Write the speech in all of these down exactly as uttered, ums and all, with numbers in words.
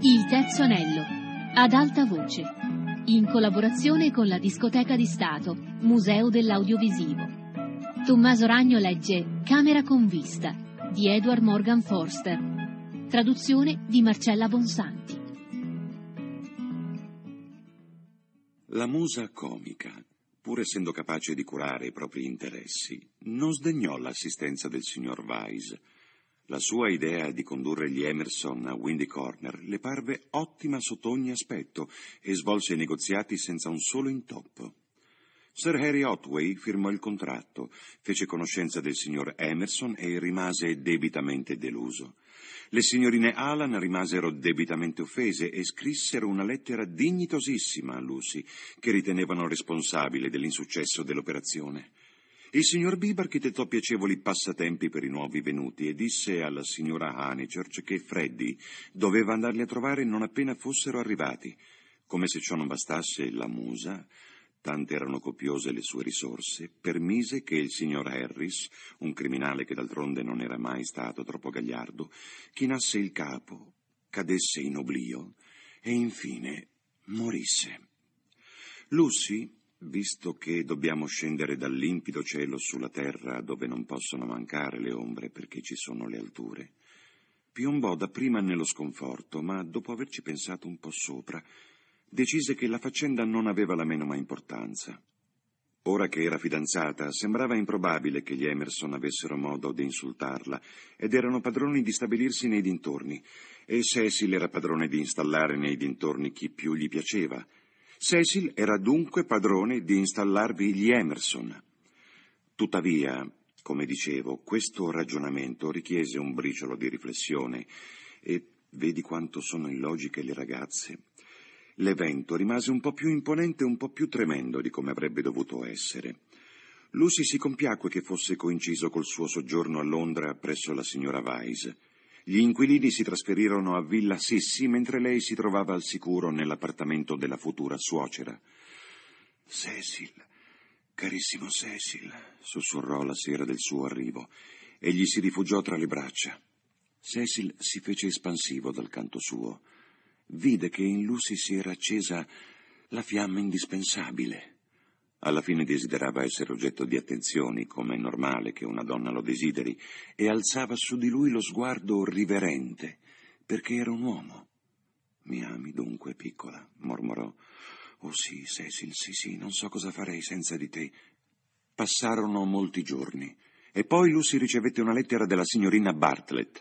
Il terzo anello, ad alta voce, in collaborazione con la Discoteca di Stato, Museo dell'Audiovisivo. Tommaso Ragno legge Camera con vista, di Edward Morgan Forster. Traduzione di Marcella Bonsanti. La musa comica, pur essendo capace di curare i propri interessi, non sdegnò l'assistenza del signor Weiss. La sua idea di condurre gli Emerson a Windy Corner le parve ottima sotto ogni aspetto e svolse i negoziati senza un solo intoppo. Sir Harry Otway firmò il contratto, fece conoscenza del signor Emerson e rimase debitamente deluso. Le signorine Allan rimasero debitamente offese e scrissero una lettera dignitosissima a Lucy, che ritenevano responsabile dell'insuccesso dell'operazione. Il signor Bibb architettò piacevoli passatempi per i nuovi venuti e disse alla signora Honeychurch che Freddy doveva andarli a trovare non appena fossero arrivati. Come se ciò non bastasse, la musa, tante erano copiose le sue risorse, permise che il signor Harris, un criminale che d'altronde non era mai stato troppo gagliardo, chinasse il capo, cadesse in oblio e infine morisse. Lucy, visto che dobbiamo scendere dal limpido cielo sulla terra dove non possono mancare le ombre perché ci sono le alture, piombò dapprima nello sconforto, ma dopo averci pensato un po' sopra, decise che la faccenda non aveva la menoma importanza. Ora che era fidanzata, sembrava improbabile che gli Emerson avessero modo di insultarla, ed erano padroni di stabilirsi nei dintorni, e Cecil era padrone di installare nei dintorni chi più gli piaceva. Cecil era dunque padrone di installarvi gli Emerson. Tuttavia, come dicevo, questo ragionamento richiese un briciolo di riflessione, e vedi quanto sono illogiche le ragazze. L'evento rimase un po' più imponente e un po' più tremendo di come avrebbe dovuto essere. Lucy si compiacque che fosse coinciso col suo soggiorno a Londra presso la signora Weiss. Gli inquilini si trasferirono a Villa Sissi mentre lei si trovava al sicuro nell'appartamento della futura suocera. «Cecil, carissimo Cecil», sussurrò la sera del suo arrivo, e gli si rifugiò tra le braccia. Cecil si fece espansivo dal canto suo. Vide che in Lucy si era accesa la fiamma indispensabile. Alla fine desiderava essere oggetto di attenzioni, come è normale che una donna lo desideri, e alzava su di lui lo sguardo riverente, perché era un uomo. «Mi ami dunque, piccola?» mormorò. «Oh sì, Cecil, sì, sì, non so cosa farei senza di te». Passarono molti giorni, e poi Lucy ricevette una lettera della signorina Bartlett.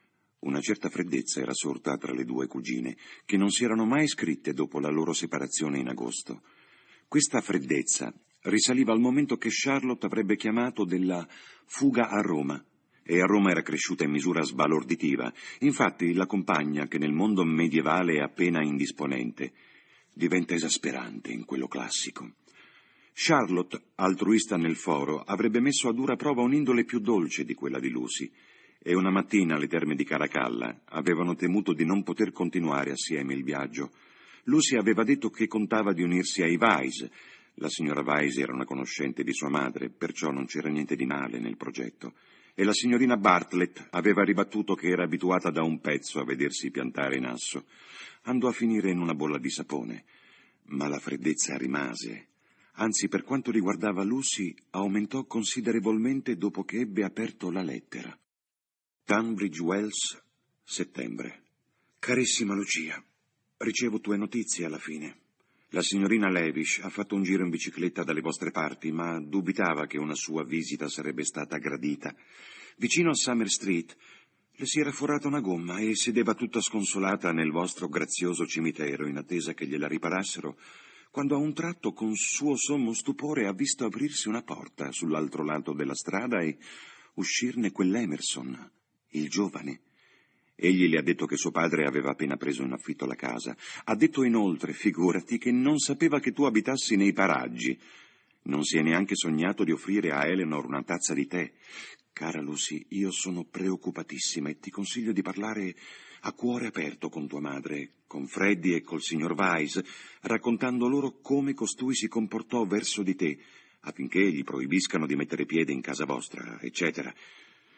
Una certa freddezza era sorta tra le due cugine, che non si erano mai scritte dopo la loro separazione in agosto. Questa freddezza risaliva al momento che Charlotte avrebbe chiamato della fuga a Roma, e a Roma era cresciuta in misura sbalorditiva. Infatti la compagna, che nel mondo medievale è appena indisponente, diventa esasperante in quello classico. Charlotte, altruista nel foro, avrebbe messo a dura prova un'indole più dolce di quella di Lucy, e una mattina alle terme di Caracalla avevano temuto di non poter continuare assieme il viaggio. Lucy aveva detto che contava di unirsi ai Weiss. La signora Weiss era una conoscente di sua madre, perciò non c'era niente di male nel progetto. E la signorina Bartlett aveva ribattuto che era abituata da un pezzo a vedersi piantare in asso. Andò a finire in una bolla di sapone. Ma la freddezza rimase. Anzi, per quanto riguardava Lucy, aumentò considerevolmente dopo che ebbe aperto la lettera. Tunbridge Wells, settembre. Carissima Lucia, ricevo tue notizie alla fine. La signorina Lavish ha fatto un giro in bicicletta dalle vostre parti, ma dubitava che una sua visita sarebbe stata gradita. Vicino a Summer Street le si era forata una gomma e sedeva tutta sconsolata nel vostro grazioso cimitero in attesa che gliela riparassero, quando a un tratto, con suo sommo stupore, ha visto aprirsi una porta sull'altro lato della strada e uscirne quell'Emerson, il giovane. Egli le ha detto che suo padre aveva appena preso in affitto la casa. Ha detto inoltre, figurati, che non sapeva che tu abitassi nei paraggi. Non si è neanche sognato di offrire a Eleanor una tazza di tè. Cara Lucy, io sono preoccupatissima e ti consiglio di parlare a cuore aperto con tua madre, con Freddy e col signor Weiss, raccontando loro come costui si comportò verso di te, affinché gli proibiscano di mettere piede in casa vostra, eccetera.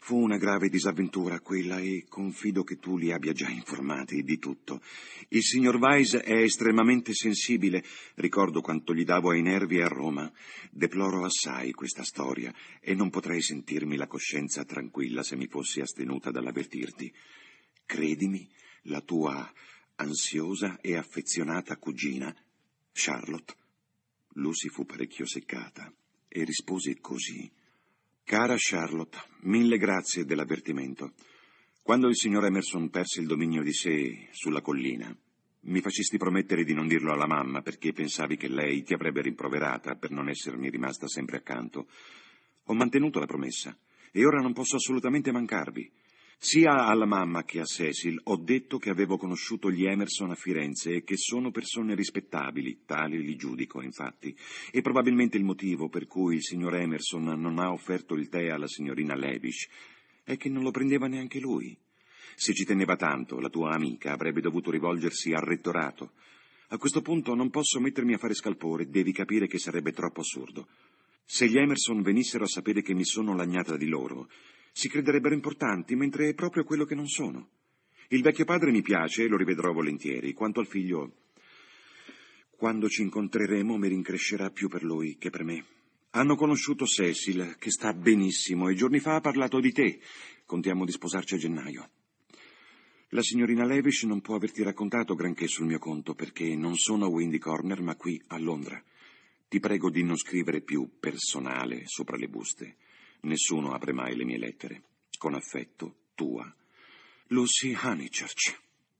Fu una grave disavventura quella e confido che tu li abbia già informati di tutto. Il signor Weiss è estremamente sensibile. Ricordo quanto gli davo ai nervi a Roma. Deploro assai questa storia e non potrei sentirmi la coscienza tranquilla se mi fossi astenuta dall'avvertirti. Credimi, la tua ansiosa e affezionata cugina, Charlotte. Lucy fu parecchio seccata e rispose così. Cara Charlotte, mille grazie dell'avvertimento. Quando il signor Emerson perse il dominio di sé sulla collina, mi facesti promettere di non dirlo alla mamma perché pensavi che lei ti avrebbe rimproverata per non essermi rimasta sempre accanto. Ho mantenuto la promessa e ora non posso assolutamente mancarvi. Sia alla mamma che a Cecil ho detto che avevo conosciuto gli Emerson a Firenze e che sono persone rispettabili, tali li giudico infatti, e probabilmente il motivo per cui il signor Emerson non ha offerto il tè alla signorina Lavish è che non lo prendeva neanche lui. Se ci teneva tanto, la tua amica avrebbe dovuto rivolgersi al rettorato. A questo punto non posso mettermi a fare scalpore, devi capire che sarebbe troppo assurdo. Se gli Emerson venissero a sapere che mi sono lagnata di loro, si crederebbero importanti, mentre è proprio quello che non sono. Il vecchio padre mi piace e lo rivedrò volentieri. Quanto al figlio, quando ci incontreremo mi rincrescerà più per lui che per me. Hanno conosciuto Cecil, che sta benissimo, e giorni fa ha parlato di te. Contiamo di sposarci a gennaio. La signorina Lavish non può averti raccontato granché sul mio conto, perché non sono a Windy Corner, ma qui a Londra. Ti prego di non scrivere più personale sopra le buste. Nessuno apre mai le mie lettere. Con affetto, tua. Lucy Honeychurch.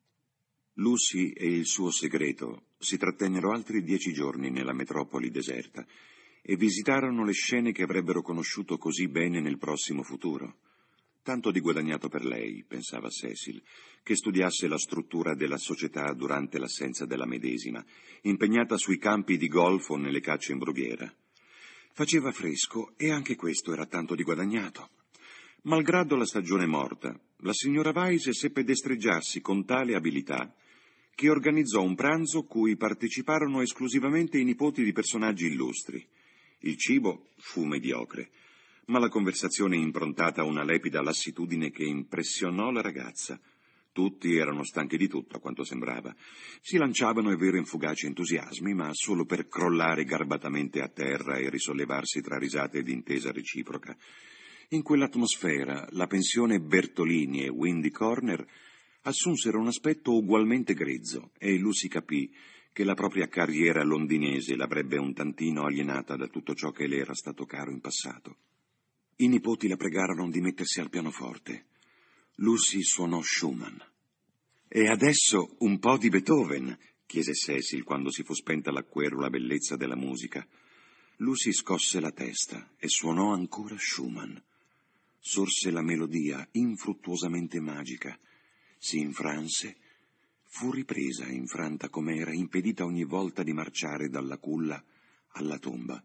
Lucy e il suo segreto si trattennero altri dieci giorni nella metropoli deserta e visitarono le scene che avrebbero conosciuto così bene nel prossimo futuro. Tanto di guadagnato per lei, pensava Cecil, che studiasse la struttura della società durante l'assenza della medesima, impegnata sui campi di golf o nelle cacce in brughiera. Faceva fresco e anche questo era tanto di guadagnato. Malgrado la stagione morta, la signora Weiss seppe destreggiarsi con tale abilità che organizzò un pranzo cui parteciparono esclusivamente i nipoti di personaggi illustri. Il cibo fu mediocre, ma la conversazione improntata a una lepida lassitudine che impressionò la ragazza. Tutti erano stanchi di tutto, a quanto sembrava. Si lanciavano, è vero, in fugaci entusiasmi, ma solo per crollare garbatamente a terra e risollevarsi tra risate ed intesa reciproca. In quell'atmosfera, la pensione Bertolini e Windy Corner assunsero un aspetto ugualmente grezzo e Lucy capì che la propria carriera londinese l'avrebbe un tantino alienata da tutto ciò che le era stato caro in passato. I nipoti la pregarono di mettersi al pianoforte. Lucy suonò Schumann. «E adesso un po' di Beethoven?» chiese Cecil quando si fu spenta la querula bellezza della musica. Lucy scosse la testa e suonò ancora Schumann. Sorse la melodia infruttuosamente magica, si infranse, fu ripresa infranta com'era, impedita ogni volta di marciare dalla culla alla tomba.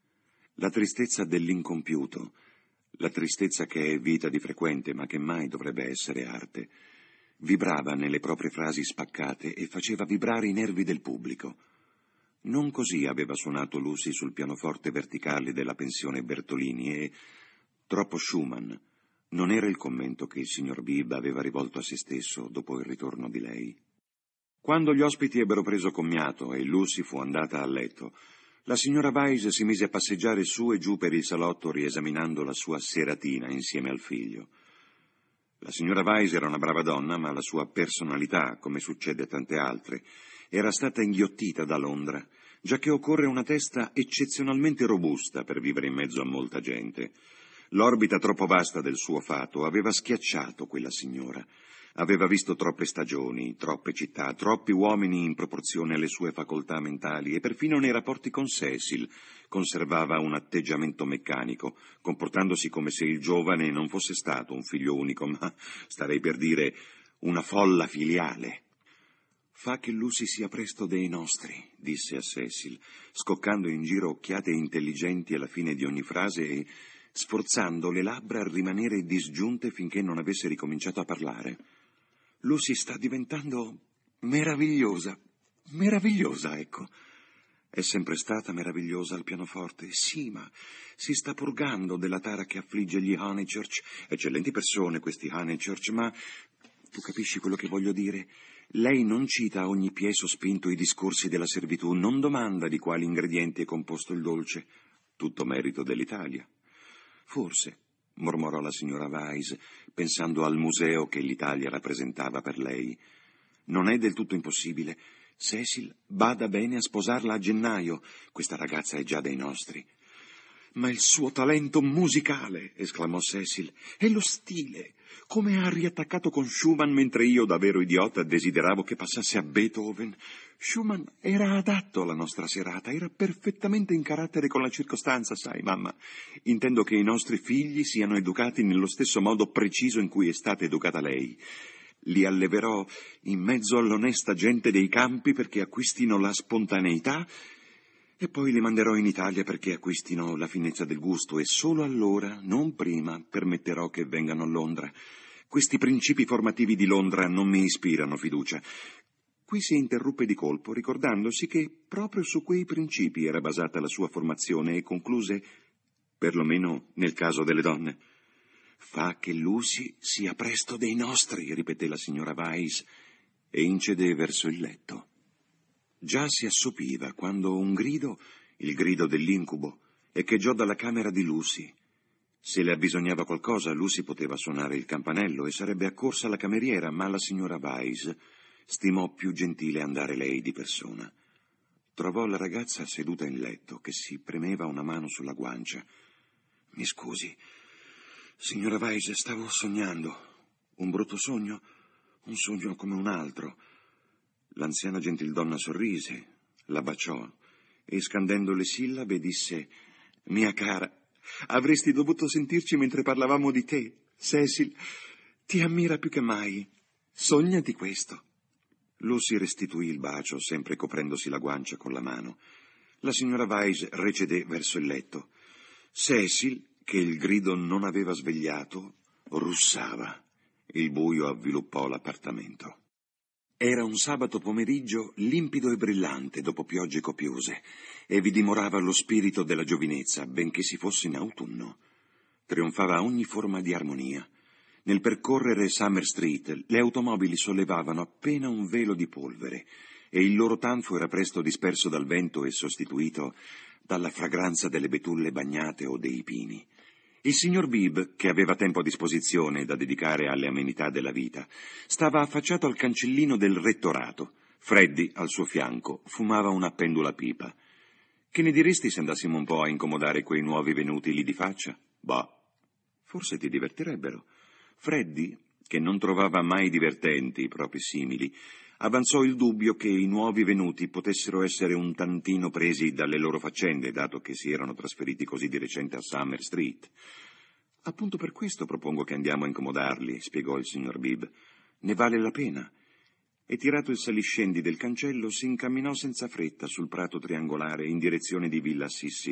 La tristezza dell'incompiuto, la tristezza che è vita di frequente ma che mai dovrebbe essere arte, vibrava nelle proprie frasi spaccate e faceva vibrare i nervi del pubblico. Non così aveva suonato Lucy sul pianoforte verticale della pensione Bertolini e troppo Schumann non era il commento che il signor Bibb aveva rivolto a se stesso dopo il ritorno di lei. Quando gli ospiti ebbero preso commiato e Lucy fu andata a letto, la signora Weiss si mise a passeggiare su e giù per il salotto riesaminando la sua seratina insieme al figlio. La signora Weiss era una brava donna, ma la sua personalità, come succede a tante altre, era stata inghiottita da Londra, giacché occorre una testa eccezionalmente robusta per vivere in mezzo a molta gente. L'orbita troppo vasta del suo fato aveva schiacciato quella signora. Aveva visto troppe stagioni, troppe città, troppi uomini in proporzione alle sue facoltà mentali e perfino nei rapporti con Cecil conservava un atteggiamento meccanico, comportandosi come se il giovane non fosse stato un figlio unico, ma, starei per dire, una folla filiale. «Fa che Lucy sia presto dei nostri», disse a Cecil, scoccando in giro occhiate intelligenti alla fine di ogni frase e sforzando le labbra a rimanere disgiunte finché non avesse ricominciato a parlare. «Lucy sta diventando meravigliosa, meravigliosa, ecco. È sempre stata meravigliosa al pianoforte, sì, ma si sta purgando della tara che affligge gli Honeychurch. Eccellenti persone questi Honeychurch, ma tu capisci quello che voglio dire? Lei non cita a ogni piè sospinto i discorsi della servitù, non domanda di quali ingredienti è composto il dolce. Tutto merito dell'Italia. Forse, mormorò la signora Weiss, pensando al museo che l'Italia rappresentava per lei. Non è del tutto impossibile. Cecil bada bene a sposarla a gennaio. Questa ragazza è già dei nostri. Ma il suo talento musicale, esclamò Cecil, e lo stile, come ha riattaccato con Schumann mentre io, da vero idiota, desideravo che passasse a Beethoven. Schumann era adatto alla nostra serata, era perfettamente in carattere con la circostanza, sai, mamma. Intendo che i nostri figli siano educati nello stesso modo preciso in cui è stata educata lei. Li alleverò in mezzo all'onesta gente dei campi perché acquistino la spontaneità e poi li manderò in Italia perché acquistino la finezza del gusto e solo allora, non prima, permetterò che vengano a Londra. Questi principi formativi di Londra non mi ispirano fiducia. Qui si interruppe di colpo, ricordandosi che proprio su quei principi era basata la sua formazione e concluse, perlomeno nel caso delle donne. «Fa che Lucy sia presto dei nostri», ripeté la signora Weiss, e incedé verso il letto. Già si assopiva quando un grido, il grido dell'incubo, echeggiò dalla camera di Lucy. Se le abbisognava qualcosa, Lucy poteva suonare il campanello e sarebbe accorsa la cameriera, ma la signora Weiss stimò più gentile andare lei di persona. Trovò la ragazza seduta in letto, che si premeva una mano sulla guancia. «Mi scusi, signora Weiss, stavo sognando. Un brutto sogno? Un sogno come un altro». L'anziana gentildonna sorrise, la baciò e, scandendo le sillabe, disse: «Mia cara, avresti dovuto sentirci mentre parlavamo di te. Cecil ti ammira più che mai. Sognati questo». Lucy restituì il bacio, sempre coprendosi la guancia con la mano. La signora Weiss recedé verso il letto. Cecil, che il grido non aveva svegliato, russava. Il buio avviluppò l'appartamento. Era un sabato pomeriggio limpido e brillante dopo piogge copiose e vi dimorava lo spirito della giovinezza, benché si fosse in autunno. Trionfava ogni forma di armonia. Nel percorrere Summer Street le automobili sollevavano appena un velo di polvere e il loro tanfo era presto disperso dal vento e sostituito dalla fragranza delle betulle bagnate o dei pini. Il signor Bibb, che aveva tempo a disposizione da dedicare alle amenità della vita, stava affacciato al cancellino del rettorato. Freddy, al suo fianco, fumava una pendula pipa. «Che ne diresti se andassimo un po' a incomodare quei nuovi venuti lì di faccia?» «Bah, forse ti divertirebbero». Freddy, che non trovava mai divertenti i propri simili, avanzò il dubbio che i nuovi venuti potessero essere un tantino presi dalle loro faccende, dato che si erano trasferiti così di recente a Summer Street. «Appunto per questo propongo che andiamo a incomodarli», spiegò il signor Bibb. «Ne vale la pena». E tirato il saliscendi del cancello, si incamminò senza fretta sul prato triangolare in direzione di Villa Sissi.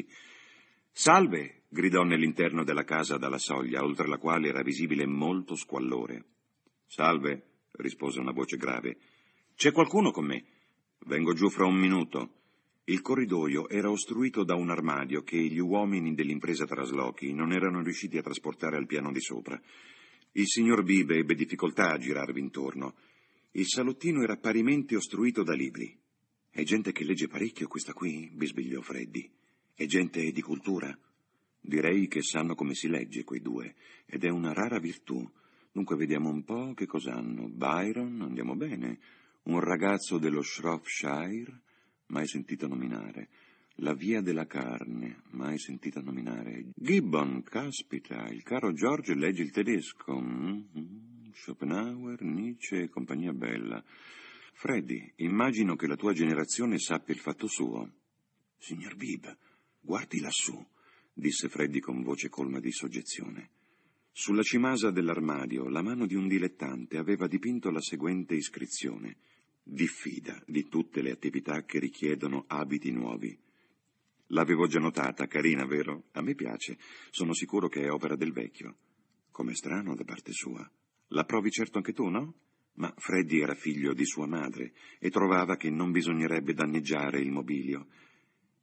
«Salve!» gridò nell'interno della casa dalla soglia, oltre la quale era visibile molto squallore. «Salve!» rispose una voce grave. «C'è qualcuno con me?» «Vengo giù fra un minuto». Il corridoio era ostruito da un armadio che gli uomini dell'impresa traslochi non erano riusciti a trasportare al piano di sopra. Il signor Bibb ebbe difficoltà a girarvi intorno. Il salottino era parimenti ostruito da libri. «È gente che legge parecchio questa qui?» bisbigliò Freddy. «È gente di cultura?» «Direi che sanno come si legge quei due, ed è una rara virtù. Dunque vediamo un po' che cos'hanno. Byron, andiamo bene. Un ragazzo dello Shropshire, mai sentito nominare. La via della carne, mai sentita nominare. Gibbon, caspita, il caro George legge il tedesco. Mm-hmm. Schopenhauer, Nietzsche e compagnia bella. Freddy, immagino che la tua generazione sappia il fatto suo». «Signor Bibb, guardi lassù», disse Freddy con voce colma di soggezione. Sulla cimasa dell'armadio la mano di un dilettante aveva dipinto la seguente iscrizione: «Diffida di tutte le attività che richiedono abiti nuovi». L'avevo già notata, carina, vero? A me piace. Sono sicuro che è opera del vecchio. Com'è strano da parte sua. La provi certo anche tu, no? Ma Freddy era figlio di sua madre e trovava che non bisognerebbe danneggiare il mobilio.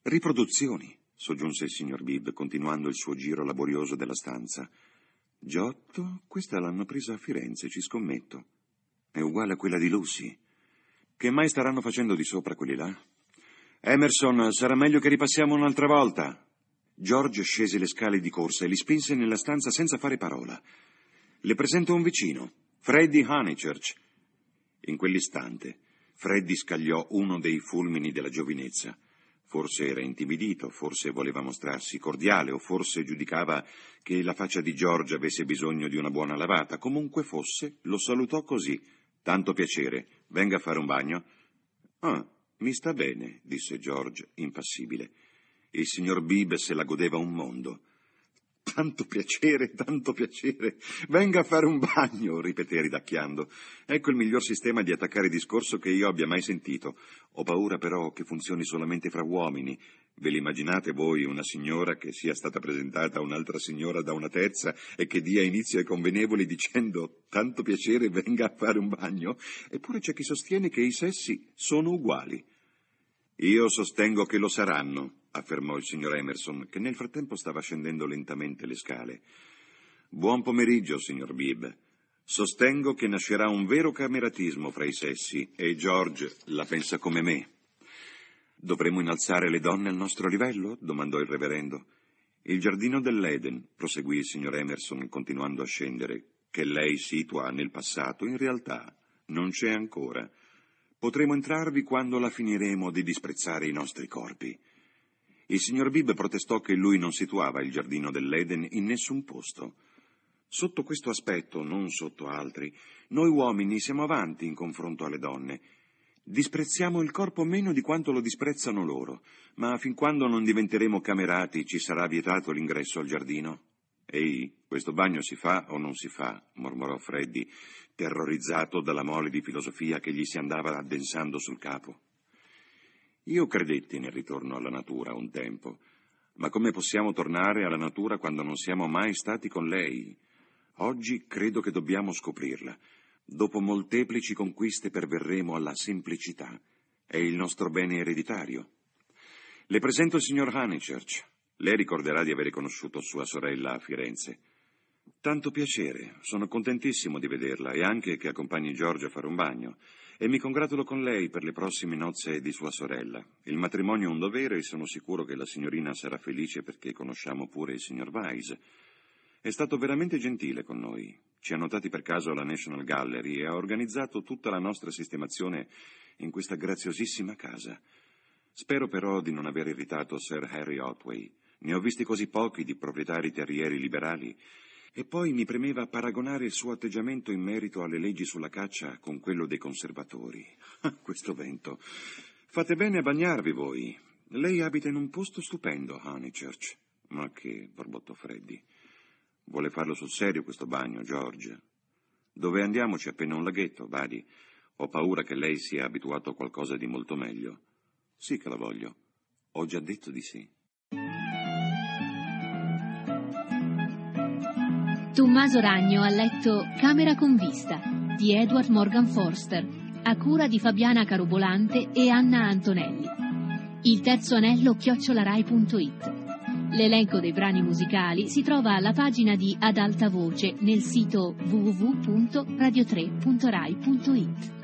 Riproduzioni, soggiunse il signor Bibb, continuando il suo giro laborioso della stanza. Giotto, questa l'hanno presa a Firenze, ci scommetto. È uguale a quella di Lucy. Che mai staranno facendo di sopra quelli là? Emerson, sarà meglio che ripassiamo un'altra volta. George scese le scale di corsa e li spinse nella stanza senza fare parola. Le presento un vicino, Freddie Honeychurch. In quell'istante, Freddie scagliò uno dei fulmini della giovinezza. Forse era intimidito, forse voleva mostrarsi cordiale, o forse giudicava che la faccia di George avesse bisogno di una buona lavata. Comunque fosse, lo salutò così. Tanto piacere, venga a fare un bagno? Ah, mi sta bene, disse George, impassibile. Il signor Bibb se la godeva un mondo. Tanto piacere, tanto piacere. Venga a fare un bagno, ripeté ridacchiando. Ecco il miglior sistema di attaccare discorso che io abbia mai sentito. Ho paura però che funzioni solamente fra uomini. Ve l'immaginate voi una signora che sia stata presentata a un'altra signora da una terza e che dia inizio ai convenevoli dicendo tanto piacere, venga a fare un bagno? Eppure c'è chi sostiene che i sessi sono uguali. Io sostengo che lo saranno, affermò il signor Emerson, che nel frattempo stava scendendo lentamente le scale. Buon pomeriggio, signor Bibb. Sostengo che nascerà un vero cameratismo fra i sessi e George la pensa come me. Dovremmo innalzare le donne al nostro livello? Domandò il reverendo. Il giardino dell'Eden, proseguì il signor Emerson, continuando a scendere, che lei situa nel passato, in realtà non c'è ancora. Potremo entrarvi quando la finiremo di disprezzare i nostri corpi. Il signor Bibb protestò che lui non situava il giardino dell'Eden in nessun posto. Sotto questo aspetto, non sotto altri, noi uomini siamo avanti in confronto alle donne. Disprezziamo il corpo meno di quanto lo disprezzano loro, ma fin quando non diventeremo camerati ci sarà vietato l'ingresso al giardino. Ehi, questo bagno si fa o non si fa? Mormorò Freddie, terrorizzato dalla mole di filosofia che gli si andava addensando sul capo. Io credetti nel ritorno alla natura un tempo, ma come possiamo tornare alla natura quando non siamo mai stati con lei? Oggi credo che dobbiamo scoprirla. Dopo molteplici conquiste perverremo alla semplicità. È il nostro bene ereditario. Le presento il signor Honeychurch. Lei ricorderà di avere conosciuto sua sorella a Firenze. Tanto piacere, sono contentissimo di vederla e anche che accompagni George a fare un bagno. E mi congratulo con lei per le prossime nozze di sua sorella. Il matrimonio è un dovere e sono sicuro che la signorina sarà felice perché conosciamo pure il signor Weiss. È stato veramente gentile con noi. Ci ha notati per caso alla National Gallery e ha organizzato tutta la nostra sistemazione in questa graziosissima casa. Spero però di non aver irritato Sir Harry Otway. Ne ho visti così pochi di proprietari terrieri liberali. E poi mi premeva paragonare il suo atteggiamento in merito alle leggi sulla caccia con quello dei conservatori. Questo vento. Fate bene a bagnarvi voi. Lei abita in un posto stupendo, Honeychurch. Ma che, borbottò Freddie. Vuole farlo sul serio questo bagno, George? Dove andiamo c'è appena un laghetto, badi. Ho paura che lei sia abituato a qualcosa di molto meglio. Sì che la voglio. Ho già detto di sì. Tommaso Ragno ha letto Camera con vista di Edward Morgan Forster, a cura di Fabiana Carobolante e Anna Antonelli. Il terzo anello chiocciolarai punto it. L'elenco dei brani musicali si trova alla pagina di Ad alta voce nel sito w w w punto radio tre punto rai punto it.